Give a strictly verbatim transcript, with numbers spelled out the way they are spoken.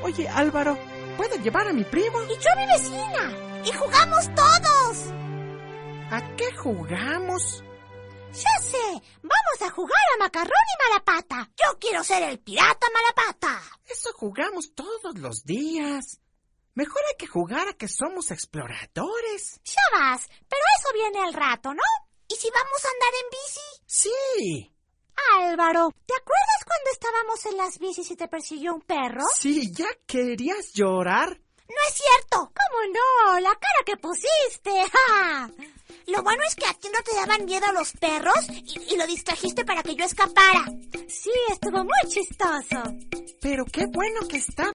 Oye, Álvaro, ¿puedo llevar a mi primo? Y yo a mi vecina. Y jugamos todos. ¿A qué jugamos? Ya sé, vamos a jugar a macarrón y malapata. Yo quiero ser el pirata malapata. Eso jugamos todos los días. Mejor hay que jugar a que somos exploradores. Ya vas, pero eso viene al rato, ¿no? ¿Y si vamos a andar en bici? Sí. Álvaro, ¿te acuerdas cuando estábamos en las bicis y te persiguió un perro? Sí, ¿ya querías llorar? No es cierto. ¿Cómo no? La cara que pusiste. ¡Ja! Lo bueno es que a ti no te daban miedo los perros y, y lo distrajiste para que yo escapara. Sí, estuvo muy chistoso. Pero qué bueno que está